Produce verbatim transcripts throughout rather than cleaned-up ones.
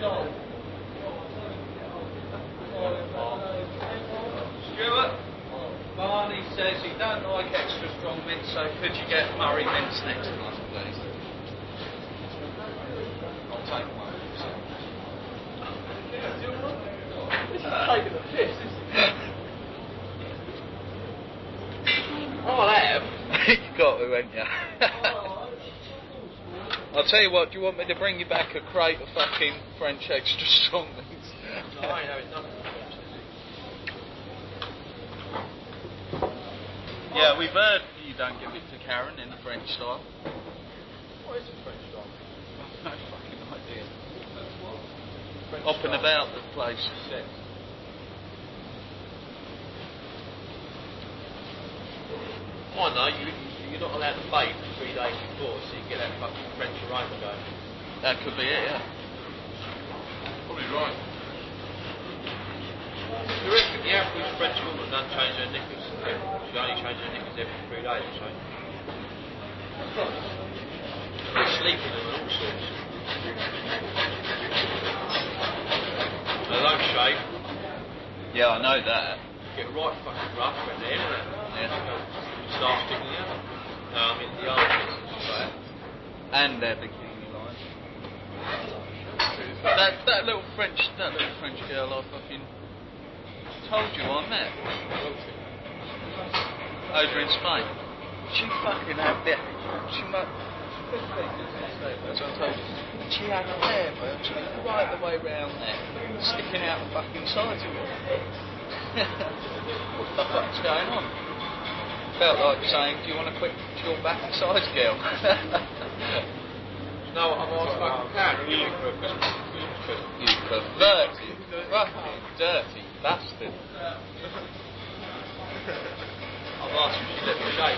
Stuart, Barney says he don't like extra strong mints, so could you get Murray mints next time, please? I'll take one. This is taking a piss, isn't it? Oh, I have. You got to, haven't you? I'll tell you what, do you want me to bring you back a crate of fucking French extra strong mints? No, I ain't having nothing. Yeah, we've heard you don't give it to Karen in the French style. What is the French style? No fucking idea. Up and about the place. Sex. I know, you, you're not allowed to bathe for three days before, so you get that fucking French aroma going. That could be it, yeah. Probably right. You reckon the average French woman doesn't change her knickers? She only changes her knickers every three days or so. They're sleeping in all sorts. They don't shave. Yeah, I know that. Get right fucking rough when they're in it. Yeah. Start sticking out. No, I mean the arms and stuff like that. And their bikini line. That that little French that little French girl I fucking told you I met over in Spain. She fucking had that. She must. That's what I told you. She had a hair, but she was right the way round there, sticking out the fucking sides of it. What the fuck's going on? Felt like saying, do you want a quick short back size girl? No, I'm asked fucking cat. You for a Christmas present. You perverted, fucking dirty bastard. I've asked if she'd let me shave.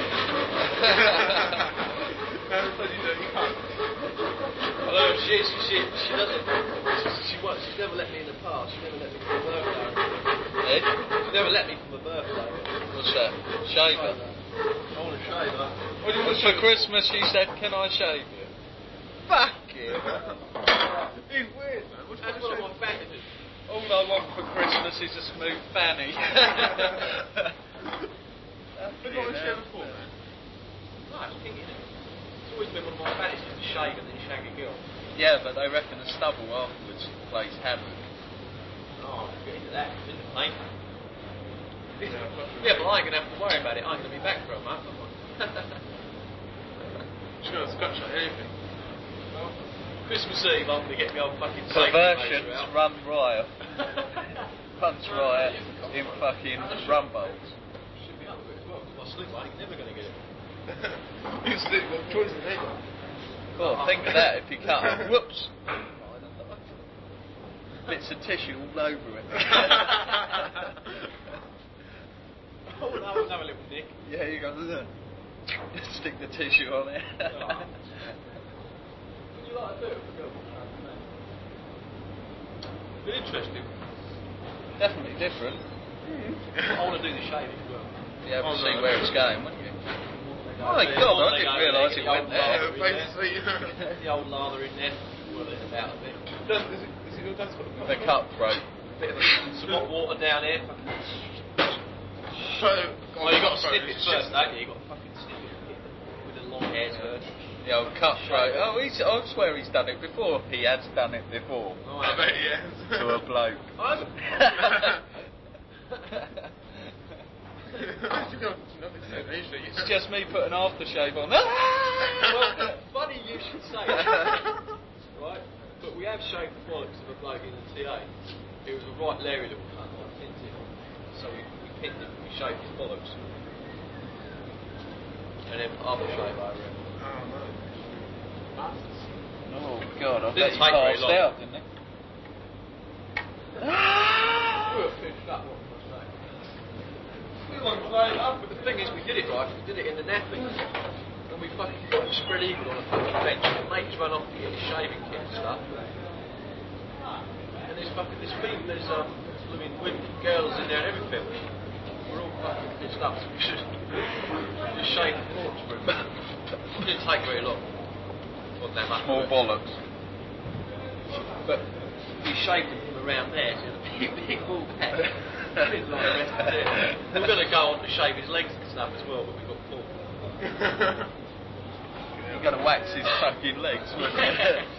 Although she, she, she, she doesn't, she, she, she's never let me in the past, she never let me for a birthday. Eh? She never let me for a birthday. What's that? Shaver? I want to shave her. What do you And want for Christmas she said, can I shave you? Fuck you. He's weird, man. What do you That's want one of to my fantasies. All I want for Christmas is a smooth fanny. What do you want to shave it for, man? No, it's kinky, isn't it? It's always been one of my fantasies to shave and then shag a girl. Yeah, but they reckon the stubble afterwards plays havoc. Oh, get into that. It's in the plane. Yeah, but I ain't going to have to worry about it. I'm going to be back for a month. She's going to scratch like anything. Christmas Eve, I'm going to get the old fucking Perversions safety out. run riot. Runs riot in fucking rum bowls. Should be up with it as well, because my sleep I ain't never going to get it. You still got choices, ain't you? God, think of that if you cut up. Whoops. Bits of tissue all over it. Oh no, I was having a little nick. Yeah, you go, look. Stick the tissue on it. Oh. Would you like to do it for girls? Been interesting. Definitely different. I want to do the shaving as well. You have to Oh, see no. where it's going, wouldn't you? Oh my The God, old I didn't Lego realise leg, it the went old there. lather Yeah, in basically. there. The old lather in there. Well, it's about a bit. Does, is, it, is it your dad's got a The cutthroat. Bit of a, some hot water down here. So, Oh, you got to snip it first, don't you? You got to fucking snip it with the long hairs first. The old cutthroat. Oh, he's, I swear he's done it before. He has done it before. Oh, I bet he has. To a bloke. I'm It's just me putting aftershave on. well, funny you should say that. Right? But we have shaved the bollocks of a bloke in the T A. It was a right Larry little cunt, I pinned him. So we, we pinned him, we shaved his bollocks. And then aftershave over him. Oh God, I Didn't bet he take very passed long. out, didn't he? We were finished up, what can I say? We weren't playing up, but the thing is, we did it right, we did it in the nappy. And we fucking got him spread eagle on a fucking bench. And mates run off to get his shaving kit and stuff. And there's fucking, there's people, there's um, blooming women, girls in there and everything. We're all fucking pissed up, so we just, just shaved the bollocks for him. It didn't take very long. Wasn't that much. Small bollocks. but we shaved him from around there, so he had a big, big bald head. Like the rest of it. We were going to go on to shave his legs and stuff as well, but we got caught. You're going to wax his fucking legs, weren't you?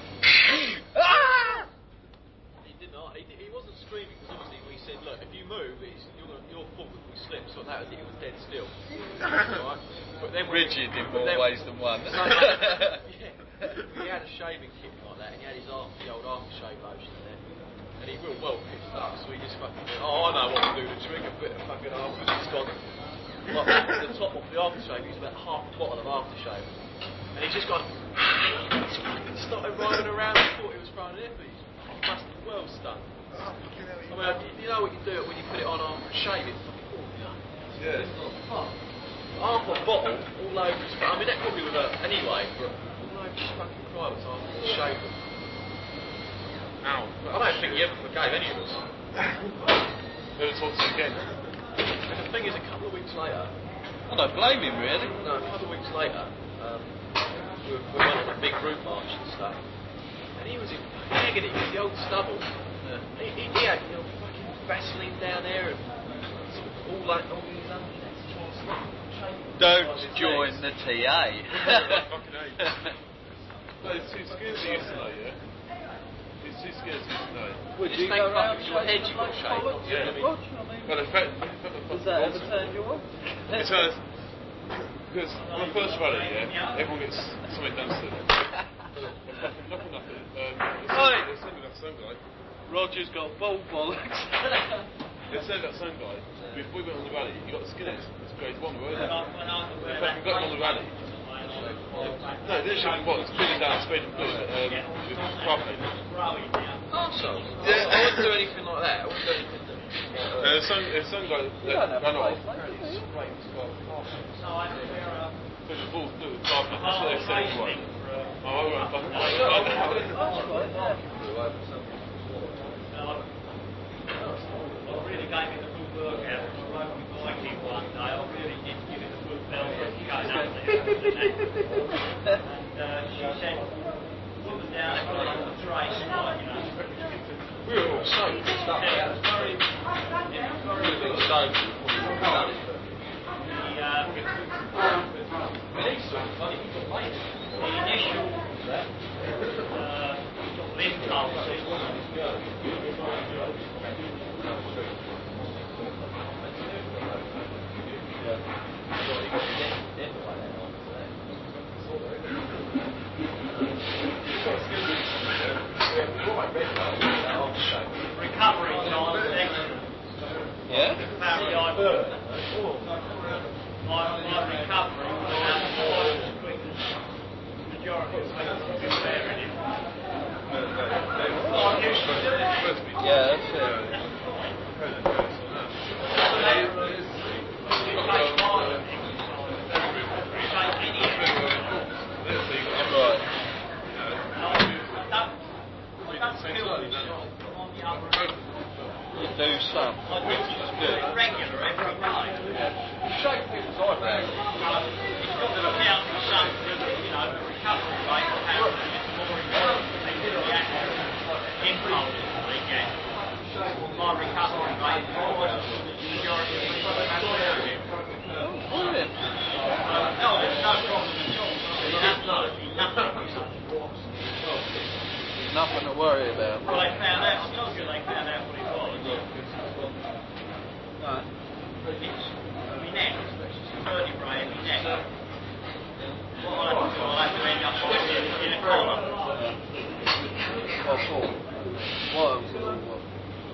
He did not. He, he wasn't screaming because obviously we said, look, if you move, it's your, your fault if we slip. So that was it. He was dead still. Right? But then we, Rigid in but more then, ways than one. So, yeah, he had a shaving kit like that, and he had his arm, the old aftershave lotion there. And he real well pissed up, so he just fucking went, oh, I know what to do to trigger a bit of fucking after. He's gone, like, the top of the aftershave, he's about half the bottle of aftershave. And he's just gone, he's fucking started riding around and thought he was throwing an effort. He must have well stung. Oh, fucking hell, I mean, you know what you do when you put it on after a shave, it's fucking, oh, yeah. half a bottle all over his I mean, that probably would hurt anyway, but all over his fucking privates after he shaved them. Ow. I don't think he ever forgave any of us. Never talked to him again. And the thing is, a couple of weeks later, I don't blame him, really. no, a couple of weeks later, um, we, we went on a big group march and stuff, and he was in fucking agony with the old stubble. Yeah. He, he, he had, you know, fucking Vaseline down there and sort of all like all these underneath trying to stop shaking. Don't his join legs. the T A. Fucking hate. No, he's too scared to used to know, yeah? He's too scared to used to know. Would Just you think go fucking around with your head you've got shaking shaved. bollocks? Yeah. I mean, But the fact, the fact that does that ever turn you on? It turns, because on the first rally, yeah, everyone gets something done to them. But fucking nothing, nothing. Um, Oi! they sent me that same guy. Roger's got ball bollocks. They sent that same guy. Before we went on the rally, he got the skinheads. It's great one, weren't they? In fact, we got him on the rally. No, they didn't show him what, it's clearly down speed and blue, but um, with carbonate. Arseholes. Yeah. I wouldn't do anything like that. I wouldn't do anything that. Uh, there's some, there's some guy You that don't have ran a off. place, mate, do you? Because the ball's blue with carbonate. That's what they said it was. Oh, I won't fucking That's right, yeah. Really gave me the full workout. I rode my bike in one day. I really did give it a full belt going up there. And uh, she said, put them down and put them on the tray, like, you know. We were all so pissed up. Yeah, it was very, it was very We were good. so before we done it. The, uh, But he's sort of funny. He got laid. the initial uh, sort of impulse recovery time was excellent. Yeah? Apparently I my, my recovery was about twice as quick as the majority of people who were wearing it. I'm used to doing it. Yeah, that's it. You take violent exercise, you take any exercise. Right. I don't, I don't feel myself on the other end. You do some. I do it regular every day. You shake people's eyebrows. It's got to count for something, you know, the recovery rate apparently is more important than the actual impulse that they get. My recovery rate is twice as good as the majority of people that have wearing it. Oh, brilliant. No, there's no problem at all. There's absolutely nothing. There's nothing to worry about. Well, they found out, I told you they found out what it was. No. It's my neck, vertebrae in my neck. What I'll have to do, I'll have to end up in a collar. What for? What else is it? What?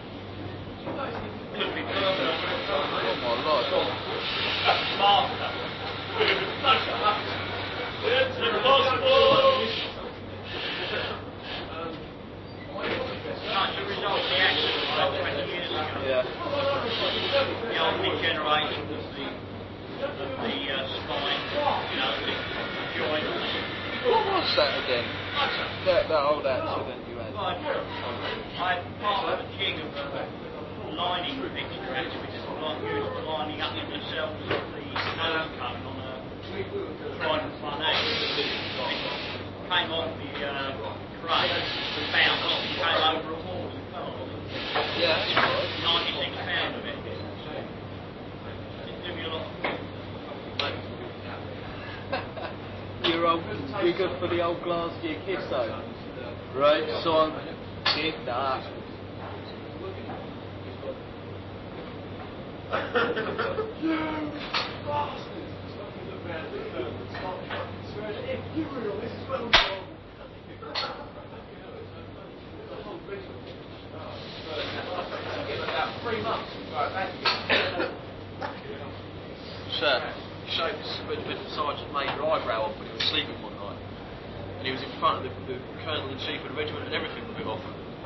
Could be permanent. Oh my lord. Master. It's impossible! Such a result of the accident like twenty years ago. Yeah. The old degeneration of the, of the uh, spine, you know, the joints. What was that again? That, that old accident you had? I had part of a jig of a lining fixture actually, just like used for lining up the cells of the nose cone on a trident front edge. It came off the uh, parade, we found off, he came over a wall. Yeah, that's right. ninety-six pounds of it. Didn't do me a lot of good. You're, old, you're good for the old Glasgow kiss though. Right, son, kick that. Three months. Right, back Sure. He showed us when, when the sergeant made your eyebrow off when he was sleeping one night. And he was in front of the, the colonel in chief of the regiment and everything was a bit off.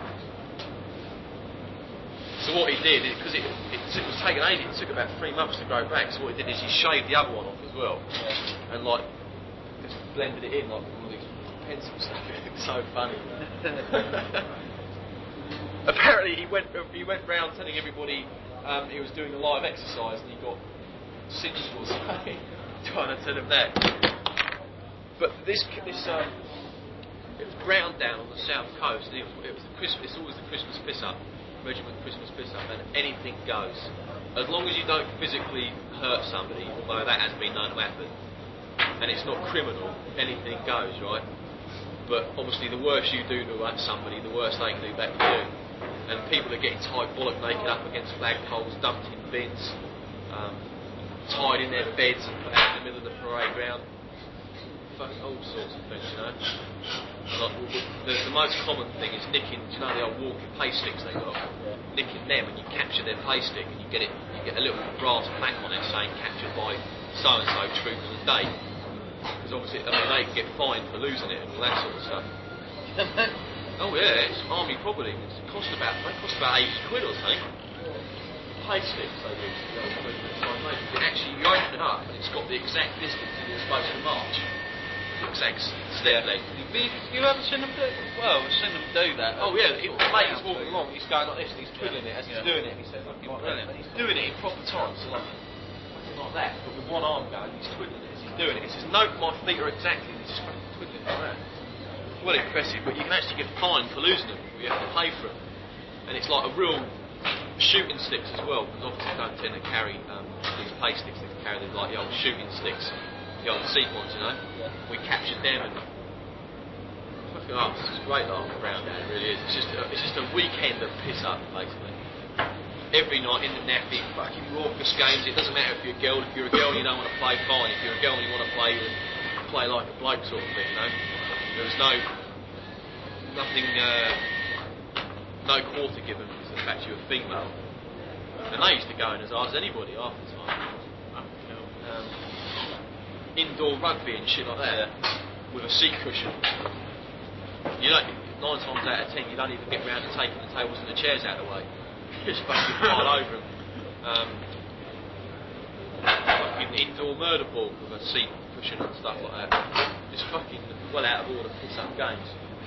So what he did, because it, it, it was taking ages, it took about three months to grow back, so what he did is he shaved the other one off as well. Yeah. And like, just blended it in like with all these pencils stuff. It was so funny. Apparently he went he went round telling everybody um, he was doing a live exercise and he got singed or something, trying to tell them that. But this this um, it was ground down on the south coast, and it was, it was the Christmas. It's always the Christmas piss up, regiment Christmas piss up, and anything goes, as long as you don't physically hurt somebody. Although that has been known to happen, and it's not criminal, anything goes, right? But obviously, the worse you do to somebody, the worse they can do back to you. And people are getting tied bollock naked up against flagpoles, dumped in bins, um, tied in their beds and put out in the middle of the parade ground. Fucking all sorts of things, you know. And like, the, the most common thing is nicking, do you know the old walking pay sticks they got? Yeah. Nicking them, and you capture their pay stick, and you get it, you get a little brass plaque on it saying captured by so and so troopers and date. Because obviously, I mean, they can get fined for losing it and all that sort of stuff. Oh yeah, it's army property. It's cost about, they cost about eighty quid or something. Pay sticks they do. It actually, you open it up and it's got the exact distance that you're supposed to march. The exact step length. You ever seen them do? Well, I've seen them do that. Oh yeah, it, the mate is walking along. He's going like this and he's twiddling it as yeah. he's doing it. And he says, "Fucking brilliant." And he's doing it in proper time, so like, like that, but with one arm going, he's twiddling it as he's doing it. He says, "Nope, my feet are exactly." And he's just fucking twiddling it like that. Well impressive, but you can actually get fined for losing them. You have to pay for them, and it's like a real shooting sticks as well. Because obviously they don't tend to carry um, these play sticks. They carry the, like the old shooting sticks, the old seat ones, you know. Yeah. We captured them and fucking oh, it's just great laughing around there. It really is. It's just a, it's just a weekend of piss up basically. Every night in the nappy, fucking raucous games. It doesn't matter if you're a girl. If you're a girl and you don't want to play, fine. If you're a girl and you want to play, play like a bloke sort of thing, you know. There was no, nothing, uh, no quarter given because of the fact you were female. And they used to go in as hard as anybody half the time. Um, indoor rugby and shit like that, with a seat cushion. You don't, nine times out of ten, you don't even get round to taking the tables and the chairs out of the way. You just fucking pile over them. Um, fucking indoor murder ball with a seat cushion and stuff like that. Just fucking well out of order piss up games.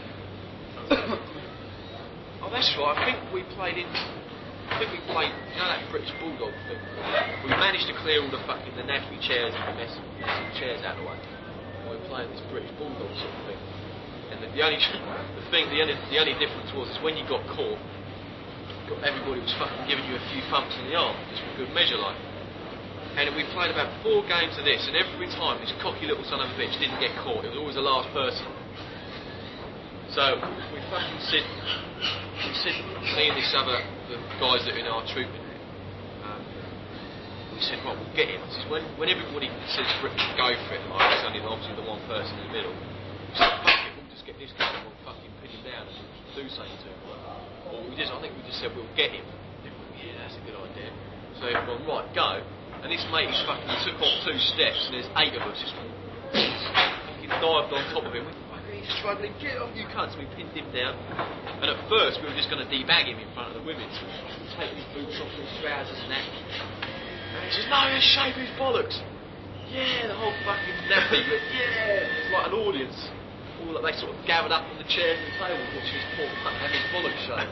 Oh, that's right. I think we played in. I think we played. You know that British Bulldog thing. We managed to clear all the fucking the nappy chairs and the mess of chairs out of the way. And we were playing this British Bulldog sort of thing. And the, the only the thing, the only the only difference was is when you got caught, everybody was fucking giving you a few thumps in the arm, just for good measure, like. And we played about four games of this, and every time this cocky little son of a bitch didn't get caught. It was always the last person. So we fucking sit, we sit, me and this other the guys that are in our troop in there. Um, we said, right, we'll get him. This is when, when everybody says go for it, like it's only obviously the one person in the middle. We said, fuck it, we'll just get this guy and we'll fucking pin him down and we'll do something to him. Or we just, I think we just said we'll get him. Yeah, that's a good idea. So everyone, right, go. And this mate is fucking took off two steps and there's eight of us just fucking dived on top of him. We fucking, he's struggling, get off you cunts. We pinned him down. And at first we were just going to debag him in front of the women. So we fucking take his boots off, his trousers and that. And he says, no, he's shaving his bollocks. Yeah, the whole fucking nappy. But yeah, it's like an audience. All that they sort of gathered up on the chairs and tables watching this poor cunt have his bollocks shaved.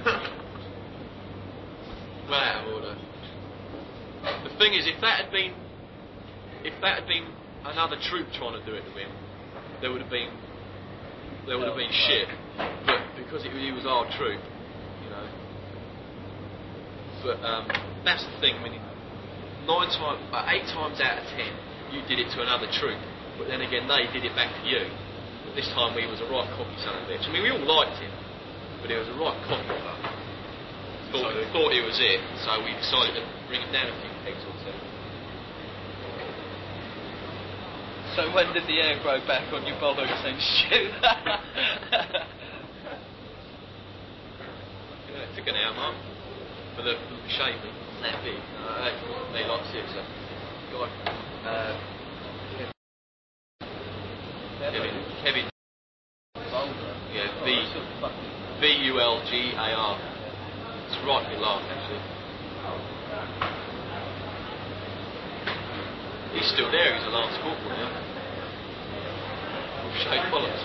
Well, out of order. The thing is, if that had been, if that had been another troop trying to do it to him, there would have been, there would have been shit. but because it, he was our troop, you know. But um, that's the thing. I mean, nine times, uh, eight times out of ten, you did it to another troop, but then again, they did it back to you. But this time, we was a right cocky son of a bitch. I mean, we all liked him, but he was a right cocky fuck. Thought, thought he was it, so we decided to bring him down a few pegs or two. So when did the hair grow back on your bollocks then, Stu? Yeah, it took an hour, Mark, for the, for the shaving. That big. Uh, they like to see it, so. Guy, uh, Kevin. Kevin. Yeah, V. V U L G A R. It's right good laugh, actually. He's still there, he's a Lance Corporal now. With shaved bollocks.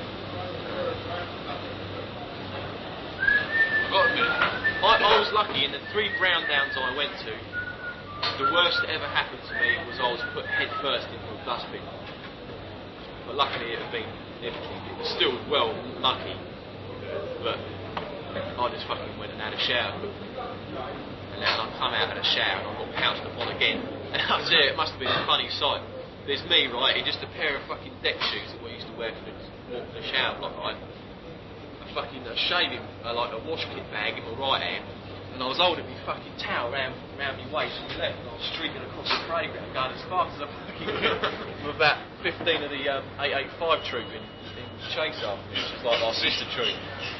I've got to admit, I, I was lucky in the three brown downs I went to, the worst that ever happened to me was I was put head first into a dustbin. But luckily it had been empty. It was still well mucky, but I just fucking went and had a shower. And then I come out of the shower and I got pounced upon again. And I tell you, it must have been a funny sight. There's me, right, in just a pair of fucking deck shoes that we used to wear for the, walk in the shower block, right? A fucking a shaving, uh, like a wash kit bag in my right hand. And I was holding my fucking towel round, round my waist on my left, and I was streaking across the parade ground going as fast as I fucking could. With about fifteen of the um, eight eighty-five troop in, in chase after me, which was like our sister troop.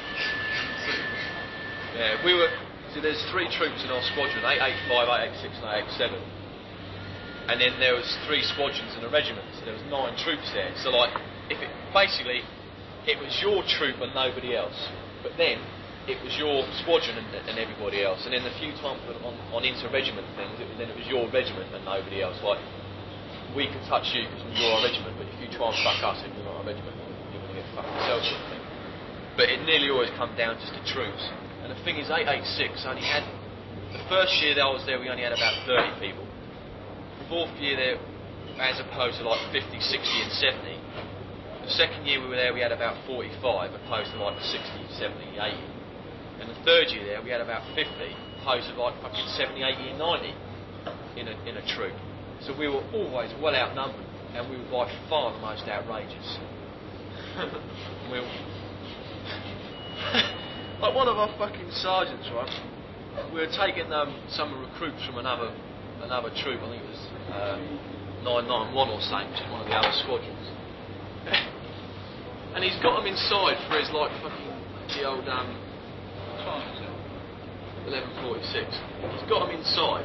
Yeah, we were, so there's three troops in our squadron, eight eighty-five, eight eighty-six and eight eighty-seven. And then there was three squadrons in a regiment, so there was nine troops there. So like, if it, basically, it was your troop and nobody else. But then, it was your squadron and, and everybody else. And then the few times on, on inter-regiment things, it was, then it was your regiment and nobody else. Like, we can touch you because we're your regiment, but if you try and fuck us and we're not a regiment, you're going to get fucked yourself, sort of thing. But it nearly always come down just to troops. And the thing is, eight eighty-six only had, the first year that I was there, we only had about thirty people. The fourth year there, as opposed to like fifty, sixty and seventy. The second year we were there, we had about forty-five, opposed to like sixty, seventy, eighty. And the third year there, we had about fifty, opposed to like fucking seventy, eighty and ninety in a, in a troop. So we were always well outnumbered, and we were by far the most outrageous. we were like one of our fucking sergeants, right? We were taking um, some recruits from another another troop, I think it was uh, nine nine one or something, which is one of the other squadrons. And he's got them inside for his like fucking, the old um, eleven forty-six. He's got them inside.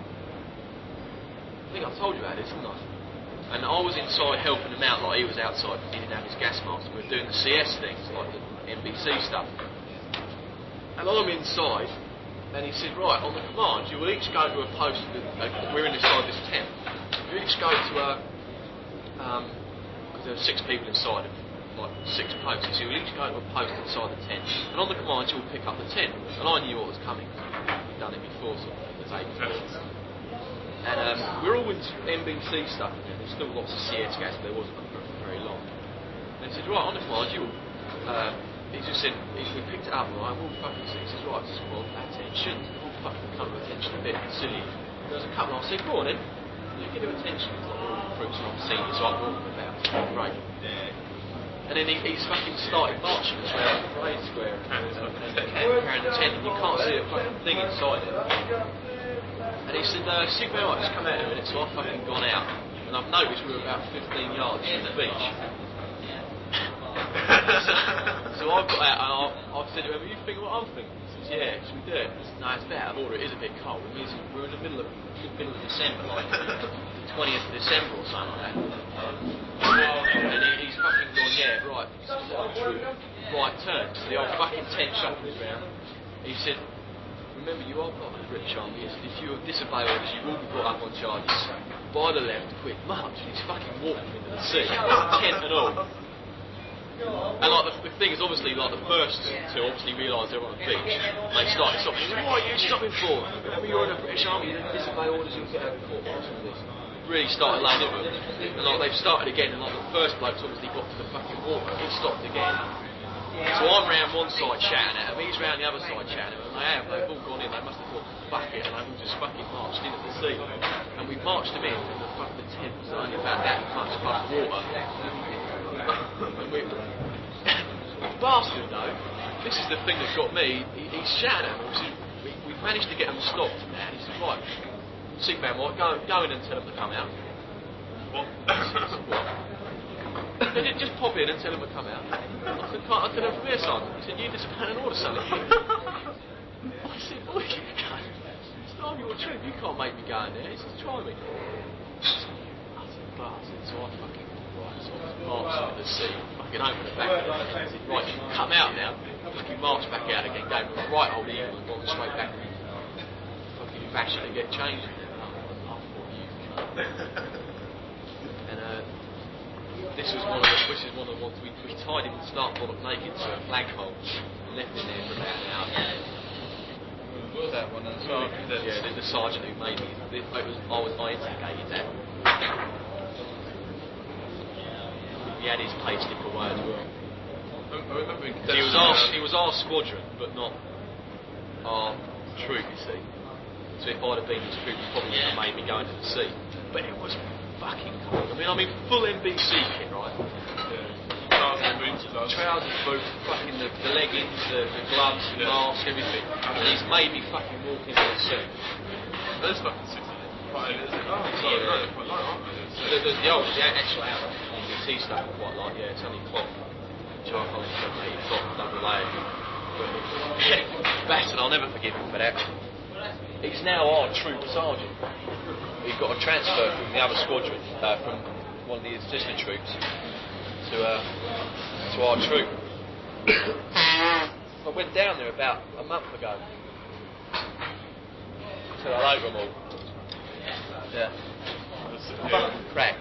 I think I told you about this, didn't I? And I was inside helping him out like he was outside because he didn't have his gas mask. We were doing the C S things, like the N B C stuff. And I'm inside, and he said, right, on the command, you will each go to a post, with, uh, we're inside this tent. You each go to a, um, because there were six people inside of, like, six posts, so you'll each go to a post inside the tent. And on the command, you'll pick up the tent. And I knew what was coming. We'd done it before, sort of, as eight before. And um, we're all in N B C stuff, and there's still lots of C S gas, but there wasn't for very long. And he said, right, on the command, you'll, uh, he just said, he, we picked it up, right, we'll fucking see. He says, right, squad, attention. We'll fucking come to attention a bit, silly. There was a couple, I said, go on then. You give him attention. He's like, all recruits and I'm senior, so I brought him about. Great. And then he, he's fucking started marching us around the parade square and, and, and the camp around the tent, and you can't see a fucking thing inside it. And he said, uh, Sigma, right, just come out in a minute. So I've fucking gone out, and I've noticed we were about fifteen yards from the beach. so, so I've got out, and I've, I've said to him, you think what I'm thinking? He says, yeah, should we do it? He says, no, it's a bit out of order, it is a bit cold. It means we're in the middle of, middle of December, like twentieth of December or something like that. And he, he's fucking gone, yeah, right, right turn. So the old fucking tent shuffles round. He said, remember, you are part of the British Army. If you disobey orders, you will be brought up on charges. By the left, quick, march. And he's fucking walking into the sea, tent and all. And like the, the thing is, obviously, like the first two obviously realised they were on the beach. And they started stopping. He said, what are you stopping for? Remember, you're in the British Army. You disobey orders, you'll get over court martial and this. Really started laying it with them. And like they've started again, and like the first bloke's obviously got to the fucking water. He stopped again. So I'm round one side shouting at him, he's round the other side shouting at him, and they have, they've all gone in, they must have thought, fuck it, and they've all just fucking marched into the sea. And we marched them in, and the fucking tent was only about that much above water. And we, the bastard though, this is the thing that got me, he, he's shouting at him, we, we've managed to get him stopped now, and he said, right, Sigman White, go, go in and tell him to come out. What? What? They did just pop in and tell him to come out. I said, can't I tell him from here, Simon? He said, you just put an order, son. I said, boy, it's not your truth, you can't make me go in there. He says, try me. I said, bastard. So I fucking, right, so I marched into the sea, fucking opened the back of the tent. I said, right, you can come out now. Fucking marched back out again, gave him a right old eagle and gone straight back in. Fucking bashing to get changed. I thought, you cunt. And, uh, This was one of the, this is one of the ones we, we tied him stark bollock naked to a flagpole and left him there for about an hour. Was that one? The sergeant? Yeah, the, the sergeant who made me. It was, I was I instigated that. He had his pay slip away as well. I remember He was our he was our squadron, but not our troop. You see. So if I'd have been his troop, he probably would have made me go into the sea. But it was fucking cold. I mean, I mean, full N B C kit, right? Yeah. Trousers and boots, gloves. Trousers, boots, fucking the, the leggings, the, the gloves, the Yeah. mask, everything. And he's made me fucking walk into the sea. Those fucking six. Quite is it? Oh, sorry, no, they're quite light, aren't they? The, the, the old, the actual out N B C stuff are quite light, yeah. It's only cloth, charcoal impregnated cloth, double layered. Bastard, I'll never forgive him for that. He's now our troop sergeant. He got a transfer from the other squadron, uh, from one of the assistant troops, to uh, to our troop. I went down there about a month ago. Said hello to them all. Yeah. Fucking crack.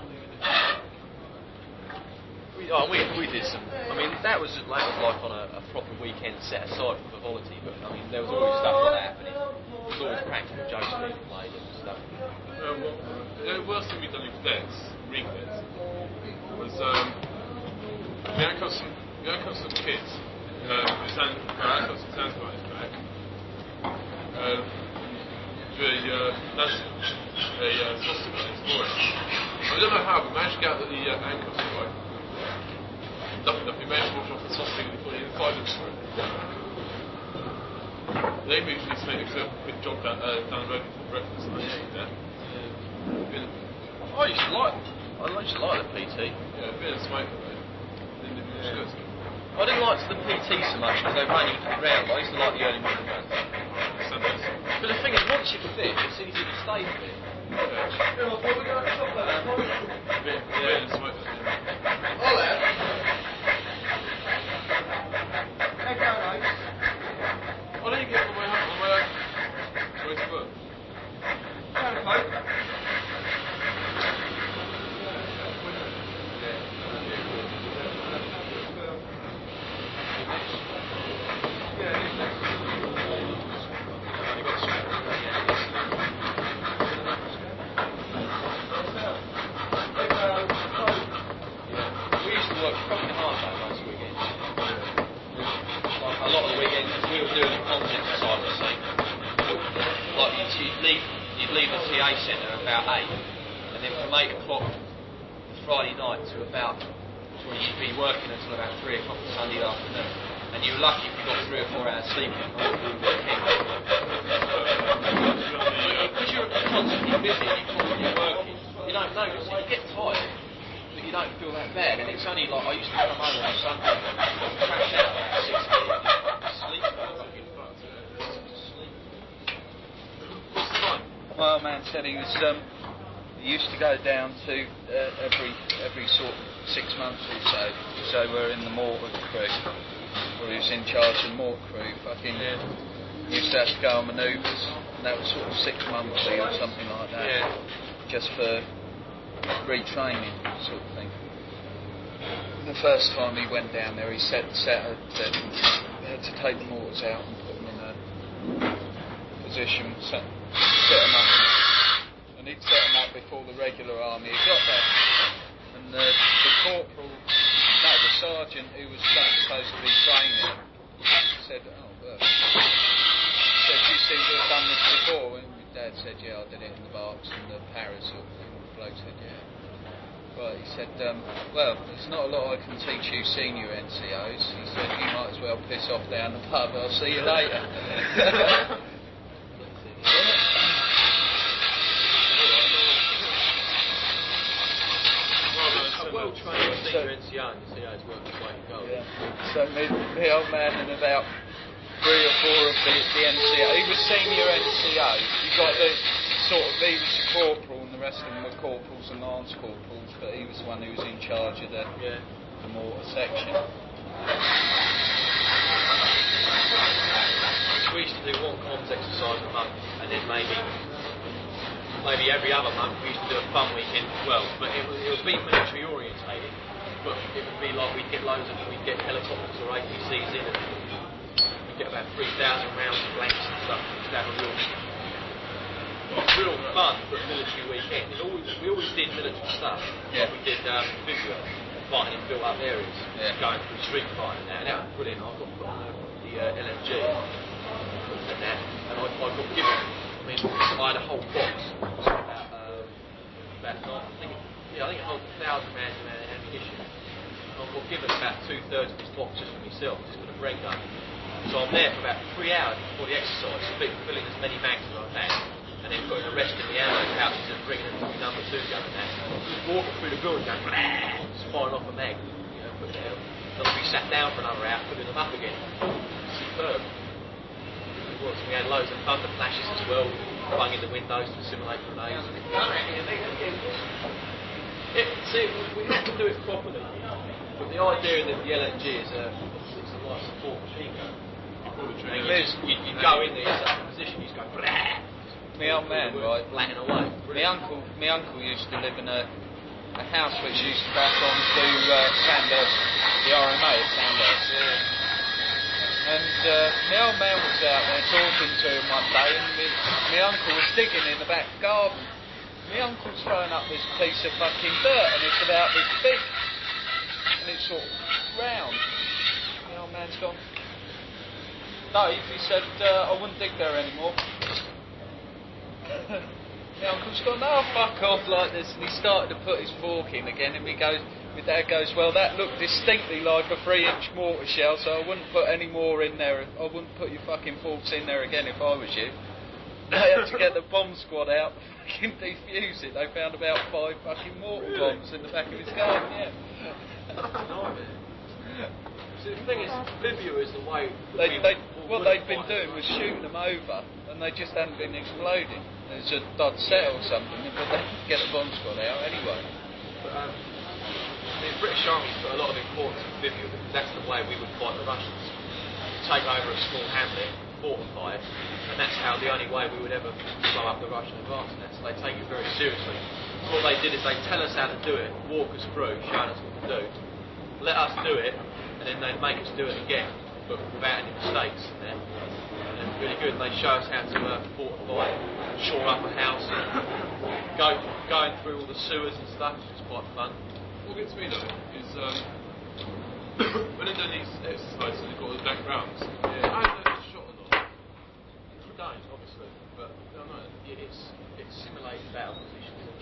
We, oh, we, we did some. I mean, that was just like, like on a, a proper weekend set aside for frivolity. But I mean, there was always stuff like that happening. There was always practical jokes being played and stuff. Uh, well, the worst thing we've done in vets, ring vets, was um, the Ankos and the Ankos and kids. Um, the San, uh, Ankos and Zanzibar is back. Um, the uh, that's a uh, sausage for it. I don't know how, but we managed to get out the uh, Ankos right. Nothing that we managed to walk off the sausage and put it in five minutes for it. They moved me to make a quick job down, uh, down the road for breakfast and I ate that. Been, I used to like, I used to like the P T. yeah, a bit of smoke though. Didn't it was good. I didn't like the P T so much because they were running round. I used to like the early morning runs. Sundays. But the thing is, once you're fit, it's easy to stay fit. Yeah. A bit, a bit of smoke. Why don't you get on my on my way to work? We used to work fucking hard though most weekends. Like a lot of the weekends we were doing a content side of thing. Like you'd, you'd leave you'd leave the T A centre about eight, and then from eight o'clock Friday night to about well, you'd be working until about three o'clock Sunday afternoon. And you were lucky if you got three or four hours sleep on the weekend. Because you're constantly busy and you're constantly working, you don't notice it. You get tired, but you don't feel that bad. And it's only like I used to come home on a Sunday, crash out at six o'clock, sleep. Well, man said he was. Um, he used to go down to uh, every every sort of six months or so. So we're in the mortar crew. Or he was in charge of the mortar crew. Fucking Yeah. used to have to go on manoeuvres, and that was sort of six monthly or something like that. Yeah. Just for retraining sort of thing. The first time he went down there, he set set a, that he had to take the mortars out and put them in a position, set, set them up, and he'd set them up before the regular army had got there. And the, the corporal, no, the sergeant who was supposed to be training him said, oh, well. Said, you seem to have done this before. And my dad said, yeah, I did it in the Barks and the Paris sort of thing. The bloke said, yeah. Right, he said, um, well, there's not a lot I can teach you senior N C Os. He said, you might as well piss off down the pub. I'll see you later. Well trained senior N C O and you see how it's worked its way to go. Yeah. So me, the old man and about three or four of the, the N C O, he was senior N C O. You got the sort of, he was a corporal and the rest of them were corporals and lance corporals, but he was the one who was in charge of the, yeah. the mortar section. We used to do one comms exercise a month and then maybe maybe every other month we used to do a fun weekend as well, but it would, it would be military orientated, but it would be like we'd get loads of, we'd get helicopters or A P Cs in and we'd get about three thousand rounds of blanks and stuff. We'd have a real, real fun but military weekend. It always, we always did military stuff, Yeah. like we did um, physio, fighting in built up areas, Yeah. going through street fighting now, and that was brilliant. I got put on the, the uh, L M G and that, and I, I got given, I mean, I had a whole box, about, um, about nine, I think, yeah, I think it holds a thousand rounds of ammunition. I got given about two thirds of this box just for myself, just for the break gun. So I'm there for about three hours before the exercise, filling as many mags as I can, and then putting the rest in the ammo pouches and bringing them to the number two gun and that. Just walking through the building, going, just firing off a mag, you know, putting it out. Then I'll be sat down for another hour, putting them up again. Superb. Was. We had loads of thunder flashes as well, bunging the windows to simulate grenades. It, see, we have to do it properly, but the idea that the L M G is a, it's a life support machine gun. And you, just, you, you go in there, in such a position, you just go, blah, My old man, right? Flattening away. My uncle, my uncle used to live in a, a house which used to back onto uh, Sandhurst, the R M A at Sandhurst. Yeah. And uh, my old man was out there talking to him one day, and my, my uncle was digging in the back garden. My uncle's throwing up this piece of fucking dirt, and it's about this big, and it's sort of round. My old man's gone, Dave, he said, uh, I wouldn't dig there anymore. My uncle's gone, oh, fuck off like this, and he started to put his fork in again, and he goes, my dad goes, well, that looked distinctly like a three-inch mortar shell, so I wouldn't put any more in there. I wouldn't put your fucking forks in there again if I was you. They had to get the bomb squad out and fucking defuse it. They found about five fucking mortar Really? bombs in the back of his garden, yeah. See, the thing is, Vivio is the way... They, they, what they'd been fight, doing was shooting them over, and they just hadn't been exploding. There's a dud set or something, but they could get the bomb squad out anyway. But, um, the British Army's put a lot of importance in Vivio because that's the way we would fight the Russians. Take over a small hamlet, fortify it, and that's how the only way we would ever blow up the Russian advance. And that's, they take it very seriously. So what they did is they tell us how to do it, walk us through, showing us what to do, let us do it, and then they'd make us do it again, but without any mistakes. And, and it was really good. And they show us how to uh, fortify, shore up a house, go going through all the sewers and stuff, which is quite fun. What gets me though is um, when they're doing these exercises, they've got the backgrounds. Yeah. I don't know if it's shot or not. You don't, obviously, but I don't know. It's it's simulated battle positions.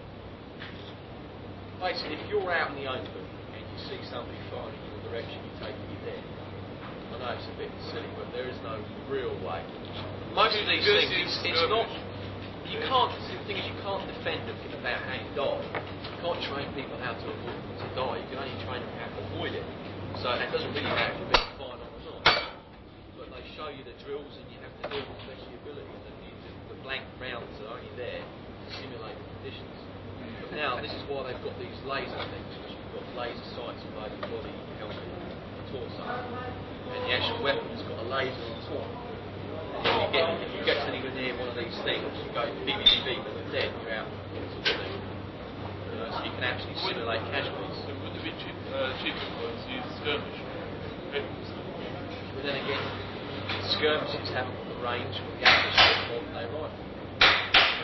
Basically, if you're out in the open and you see somebody firing in your direction, you take it there. I know it's a bit silly, but there is no real way. Most of these things, it's, it's not. You can't. The thing is, you can't defend them about how you die. You can't train people how to avoid to die. You can only train them how to avoid it. So it doesn't really matter if you're being fired on or not. But they show you the drills, and you have to do it to the best of your ability. And the, the, the blank rounds are only there to simulate the conditions. But now this is why they've got these laser things, because you've got laser sights all over your body, helmet, torso, and the actual weapon's got a laser on top. If you, get, if you get anywhere near one of these things, you go beep, beep, beep, and they're dead, you're out. Sort of thing. You know, so you can actually simulate casualties. So would it be cheap, uh, cheaper for us to use skirmish? Rifles? But then again, skirmishes haven't got the range or the accuracy of a modern day rifle.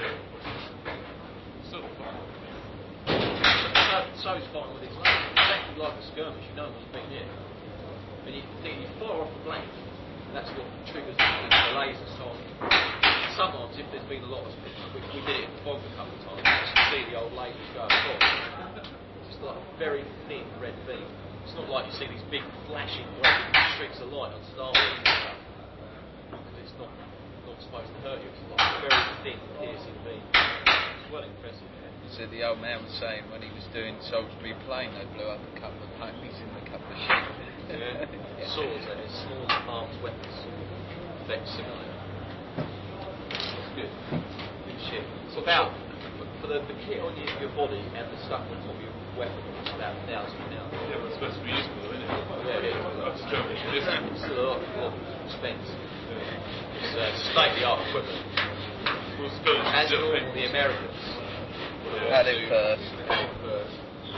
Still fun. So, so is fighting with these lasers. actually like a skirmish, you know what's been there. And you think you fire off the blank, and that's what triggers the, the laser sight. Sometimes, if there's been a lot of, we, we did it in fog a couple of times, you just see the old lasers go across. Just like a very thin red beam. It's not like you see these big flashing great streaks of light on Star Wars and stuff. Because it's not, not supposed to hurt you. It's like a very thin, piercing beam. It's well impressive. So the old man was saying when he was doing Salisbury Plain, they blew up a couple of ponies and a couple of sheep. Yeah. yeah. Swords, they're small armed weapons. Effect simulator. It's good. Good shit. It's about, for, for the, the kit on your, your body and the stuff on top of your weapon, it's about a thousand now. Yeah, but it's supposed to be useful, though, isn't it? Yeah, it is. That's skirmish, isn't it? It's still a lot, a lot of expense. It's uh, state-of-the-art equipment. Well, skirmish As is still normal, the Americans Had it first. had it first.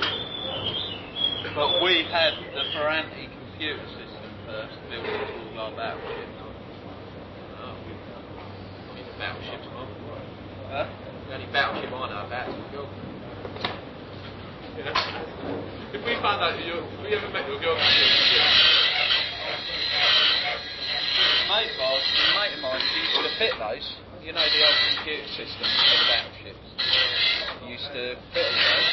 But we had the Ferranti computer system first, built with all our battleships. Oh, we, I mean, the battleships, Mum. Huh? The only battleship I know about is the girlfriend. Yeah. If we found out that you're, if we ever met your girlfriend, Mate of ours, a mate of mine, he used to fit those. You know the old computer systems for the battleships. He used to fit all those.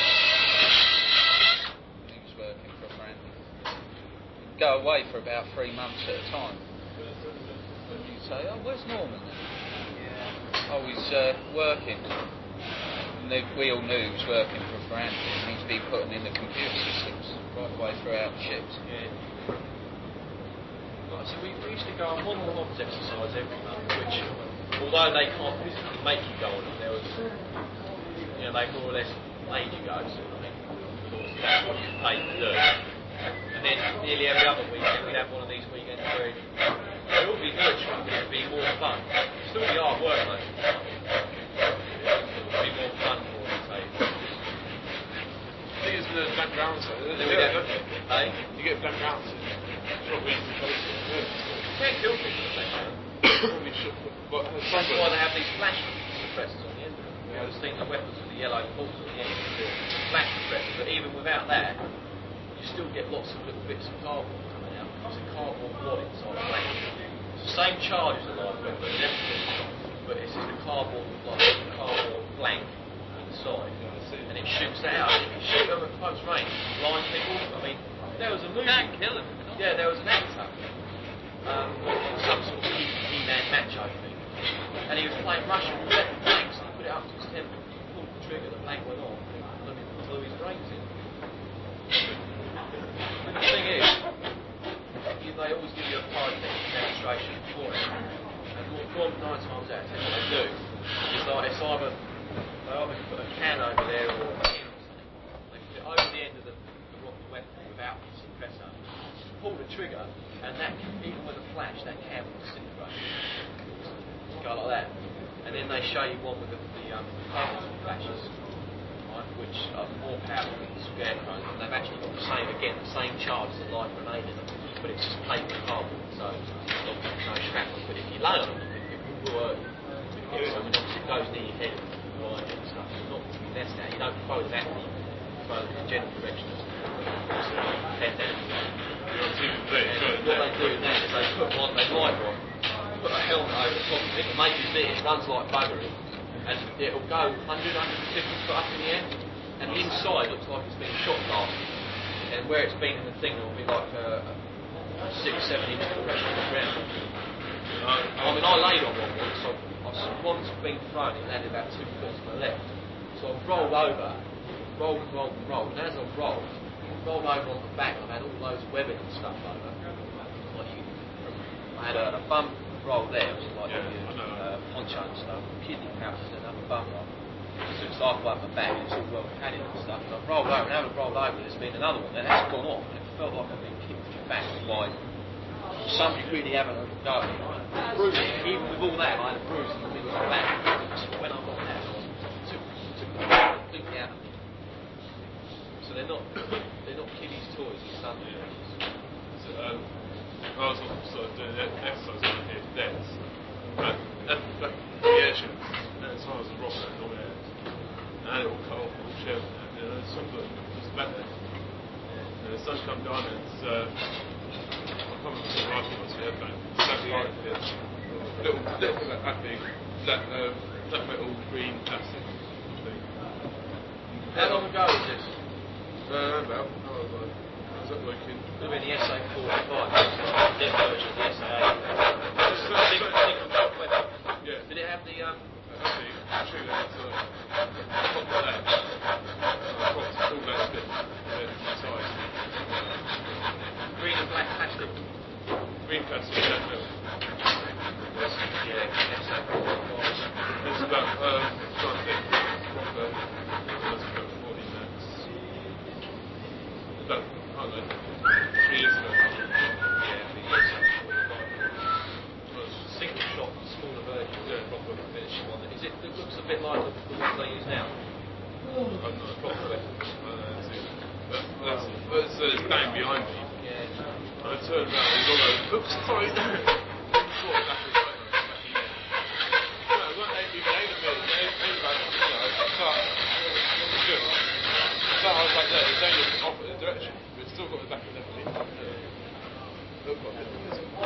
He was working for a friend. He'd go away for about three months at a time. And you'd say, oh, where's Norman then? Yeah. Oh, he's uh, working. And they, we all knew he was working for a friend. And he'd be putting in the computer systems right the way throughout the ships. Yeah. Right, so we, we used to go on one comms exercise every month, which, although they can't physically make you go on them, there was, you know, they more or less made you go to them, because that's what you paid to do. And then nearly every other weekend we'd have one of these weekends where it would be military, but it would be more fun. It'd still be hard work, though. It would be more fun for you, say. I think it's been a blank balance. Then we'd have, eh? You get blank balance. Not being supposed to. You can't kill people with that. Probably should, but uh, That's why they have these flash suppressors on the end of them. You know, the seen the weapons with the yellow balls on the end of the flash suppressor, but even without that, you still get lots of little bits of cardboard coming out. It's a cardboard wad inside a blank. It's the same charge as a live weapon and everything, but it's just a cardboard like a cardboard blank inside, and it shoots that out. You can shoot them at close range, blind people. I mean, there was a movie. Can't kill them. Yeah, there was an actor, um, some sort of He-Man macho thing, and he was playing Russian roulette with blanks, and he put it up to his temple, pulled the trigger, the blank went off, and he blew his brains in. But the thing is, you, they always give you a pyrotechnic demonstration for it, and more, more than nine times out of ten, what they do is like, it's either, they either put a can over there or a tin or something, they put it over the end of the, the rocket weapon without the suppressor, pull the trigger, and that, even with a flash, that can will disintegrate. Just go like that. And then they show you one with the, the um, carbon flashes, right, which are more powerful than the scarecrows, and they've actually got the same, again, the same charge as a live grenade in them, but it's just paper cardboard, so no shrapnel. But if you lay on them, it will hurt you. It obviously goes near your head and right and stuff. It's not to be messed at. You don't throw them at me, you throw them in the general direction of the head down. And what they do then is they put one, they light one, put a helmet over the top of it, and make you see it runs like buggery, and it'll go one hundred, one hundred fifty foot up in the air, and the inside looks like it's been shot blasted, and where it's been in the thing it'll be like a, a six, seven inch depression in the ground. I mean, I laid on one once, so I saw one's been thrown, it landed about two foot to my left, so I rolled over, rolled and rolled and rolled, and as I rolled, rolled over on the back, I've had all those webbing and stuff over. Like you, I had a, a bump roll there, which is like Yeah, your I know. uh, poncho and stuff, kidney pouch, and another bump roll. So it's halfway up my back, and it's all well padded and stuff. And I've rolled over, and now I've rolled over, there's been another one, and that's gone off, and it felt like I've been kicked in the back by somebody really having a go at me. Right? Bruising, even with all that, I had a bruise in the middle of my back. So when I got that, I took, took the completely out of me. So they're not they're not kiddies' toys and stuff. So, um, I was on, sort of doing an exercise on here for days. And at back in the airship, at the time I was a rocket and all air. And I had it all cut off, all shelved, and you know, some of it was back there. the sun come down and it's, uh, I can't remember what rifle it was, the headband. It's that light, it's little, little like that big, black, um, black metal, green plastic thing. How long ago was this? Uh, about, how was I? I was up working. Could have been the S A forty-five. This version of the S A eight. Single, single shot weapon. Yeah. Did it have the um? Actually, true that, so top of that, uh, props, all that bit, uh, size. Green and black plastic. Green plastic, black metal. Yeah, S A forty-five. It's about, um, trying to think, proper, that's about forty max. About, I don't know, three years ago. Yeah, three years ago. Single shot, smaller version. Yeah. Proper finishing one. Is it? It looks a bit like the, the ones they use now. I'm not a Proper weapon. Uh, see. But that's, that's, uh, it's bang behind me. Yeah. I turned around and all over. Oops, sorry. Sort of back with right now. No, it weren't even aimed at me. It was aimed at, you know, but it was good. So I was like, yeah, it's aimed in the opposite direction, but it's still got the back of the left in. Looked like it.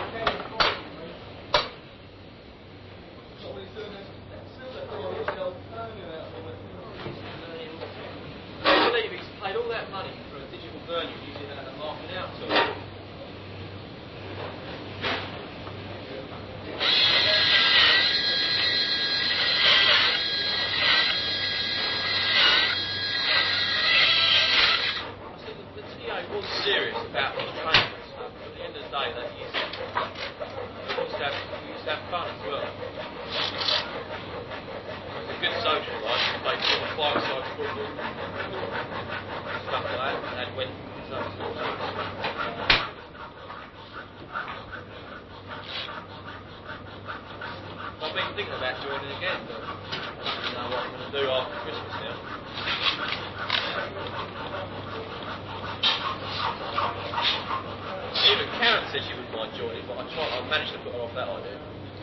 I believe he's paid all that money for a digital version using a, a marking out tool. Serious about his training and stuff, but at the end of the day, that he used to have, he used to have fun as well. He's a good social life. He played sort of five-side football, stuff like that, and had went so I've been thinking about joining again, but I don't know what I'm going to do after Christmas now. Even Karen said she wouldn't mind joining, but I tried. I managed to put her off that idea.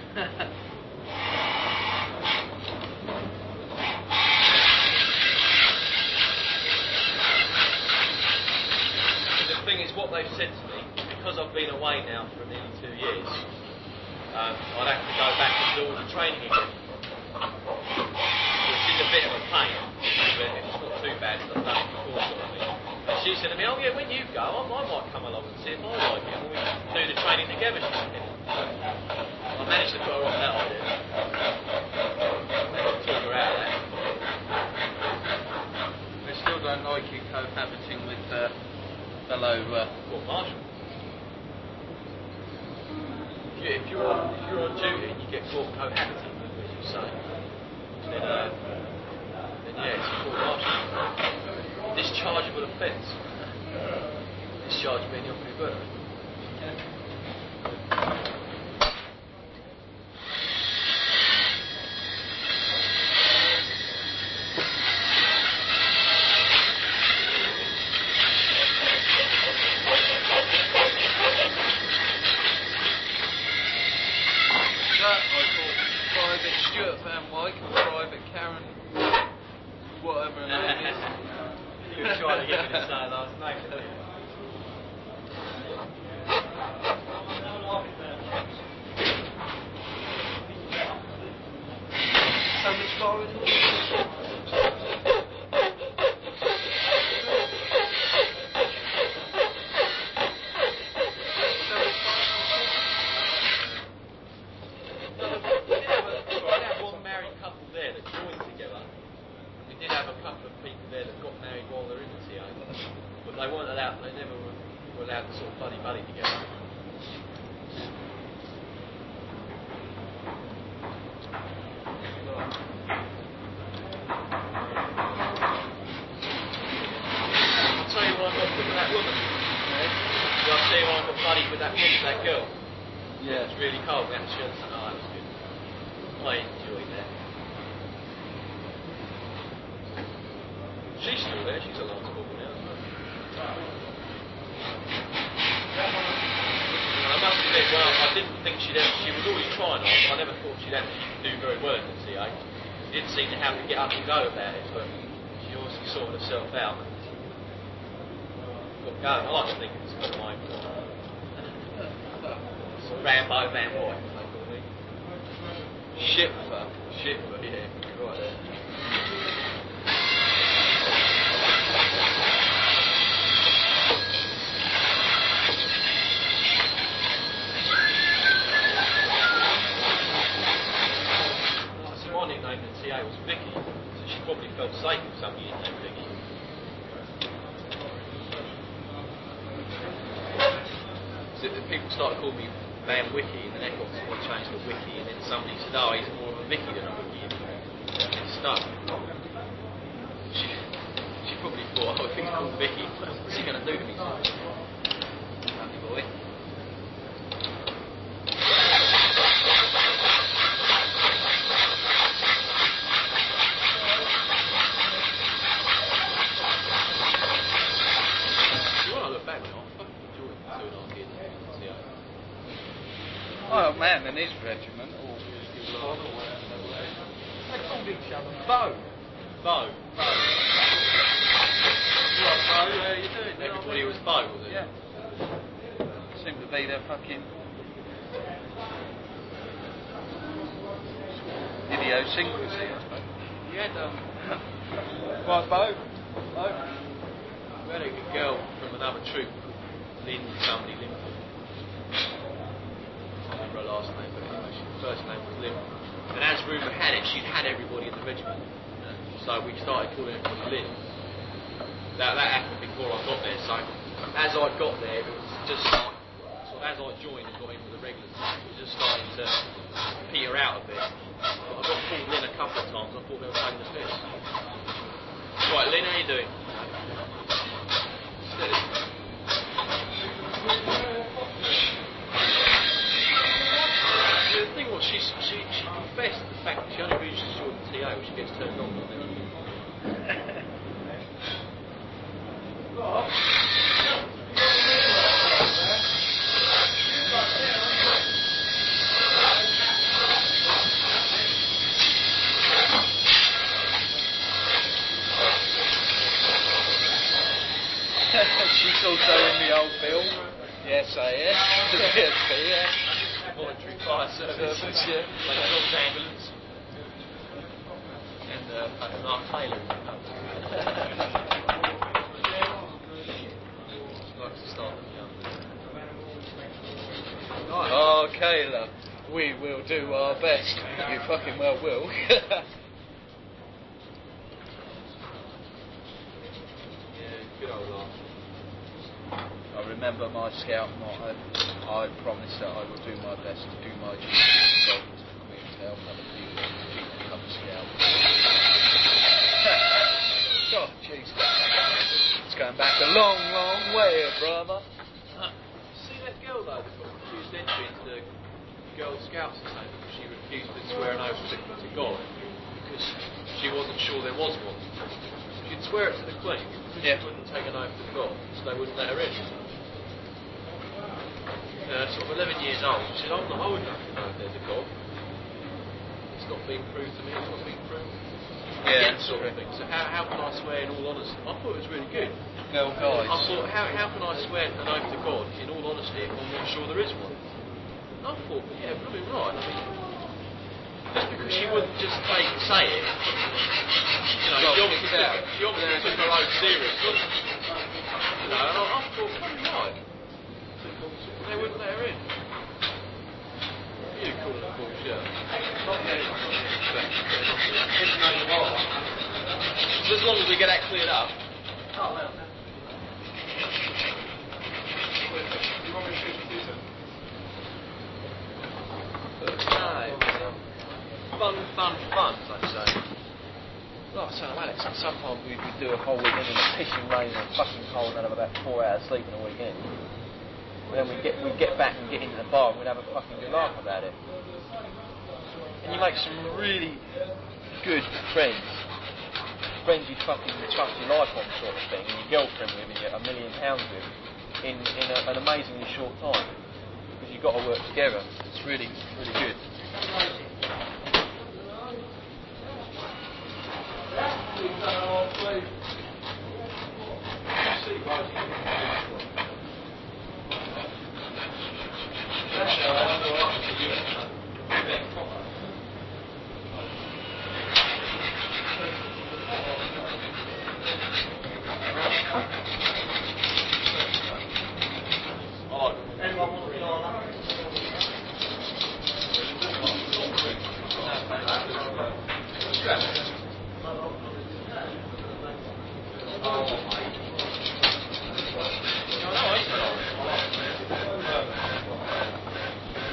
The thing is, what they've said to me, because I've been away now for nearly two years, um, I'd have to go back and do all the training again, which is a bit of a pain. But it's not too bad because I've done it before, sort of thing. And she said to me, oh yeah, when you go, I, I might come along and see if I like it, and we do the training together, she said. I managed to put her off that idea. Talk her out of that. I still don't like you cohabiting with uh, fellow uh, Court martial. If, you, if, you're on, if you're on duty and you get caught cohabiting, as you say, then, uh, then yeah, it's a court martial. Dischargeable offence. Discharge being the operative word. that. I thought Private Stuart Van Wyck and Private Karen, whatever her name is. You were trying to get me to say last night, didn't you? So much more in They weren't allowed, they never were, were allowed to sort of buddy-buddy together. I'll tell you why I got with that woman. Yeah. I'll tell you why I got buddy with that woman, that girl. Yeah. It was really cold, we had to share something. Oh, that was good. I enjoyed that. She's still there, she's a lot of football now. I must admit, well, I didn't think she'd ever, she was always trying on, but I never thought she'd actually do very well in the C A. She didn't seem to have to get up and go about it, but she always sorted herself out. got going. I like to think it's got my Rambo Van White. Shipper, Shipper, yeah, right there. So my nickname in T A was Vicky, so she probably felt safe with somebody named Vicky. So people started calling me Van Wiki, and then everyone got changed to Wiki, and then somebody said, oh, he's more of a Vicky than a Wiki, and it stuck. She, she probably thought, oh, if he's called Vicky, what's he going to do to me? Funny boy. When I look back now, I fucking enjoyed the two and a half years at T A. Oh man, and his regiment. Or They called each other Bo. Bo. Bo. Right, Bo, how you doing? Everybody was Bo, was it? yeah, seemed to be their fucking idiosyncrasy, I suppose. You had, um, Right, Bo. Bo. we had a girl from another troop called Lynn somebody, Linford. I can't remember her last name, but anyway, she, her first name was Lynn. And as rumour had it, she'd had everybody in the regiment. So we started calling everybody Lynn. That, that happened before I got there, so as I got there, it was just like, sort of as I joined and got in with the regulars, it was just starting to peter out a bit. But I got called Lynn a couple of times, I thought they were taking the piss. Right, Lynn, how you doing? Steady. The thing was, she, she, she confessed the fact that she only reaches short in T A when she gets turned on. She's also in the old film. Yes, I am. The P S P, yeah. Voluntary fire service. Service, yeah. Like a dog's ambulance. And uh, fucking Mark Taylor. She likes to start them young. Oh, Kayla, we will do our best. You fucking well will. Yeah, good old laugh. I remember my scout motto. I promise that I will do my best to do my duty as a soldier to the Queen to help other people to become a scout. Oh, jeez. It's going back a long, long way, brother. See that girl though that got refused entry into the Girl Scouts or something because she refused to swear an oath to, to God because she wasn't sure there was one. She'd swear it to the Queen, but Yeah. she wouldn't take an oath to God, so they wouldn't let her in. Uh, sort of eleven years old, she said, I'm not old enough to know if there's a God. It's not being proved to me, it's not being proved. Yeah, Again, sort of thing. So how, how can I swear in all honesty? I thought it was really good. Girl guys. I thought, how, how can I swear an oath to God in all honesty if I'm not sure there is one? And I thought, yeah, blooming right. I mean, just because she wouldn't just take say it, you know, Well, she obviously, it's took, out. she obviously took her oath seriously. You know, and I, I thought, blooming right. They wouldn't let her in. You calling it bullshit. Just as long as we get that cleared up. No, fun, fun, fun, as I say. Like I said, Alex, sometimes we would do a whole weekend in a pissing rain and fucking cold and have about four hours sleep in a weekend. And then we'd get, we'd get back and get into the bar and we'd have a fucking good laugh about it. And you make some really good friends. Friends you fucking trust your life on sort of thing, and your girlfriend with and you're a million pounds with in, in a, an amazingly short time. Because you've got to work together. It's really, really good. See,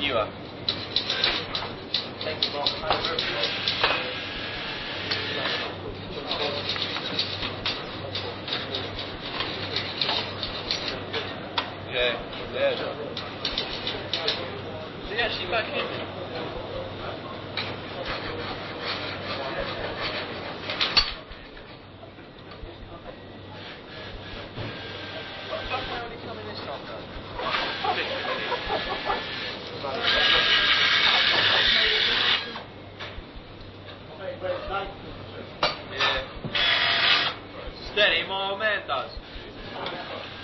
viewer. Thank you, Mark. Yeah, yeah. Is he actually back in? What the fuck am I only coming this time though? Yeah. Steady, my old man does.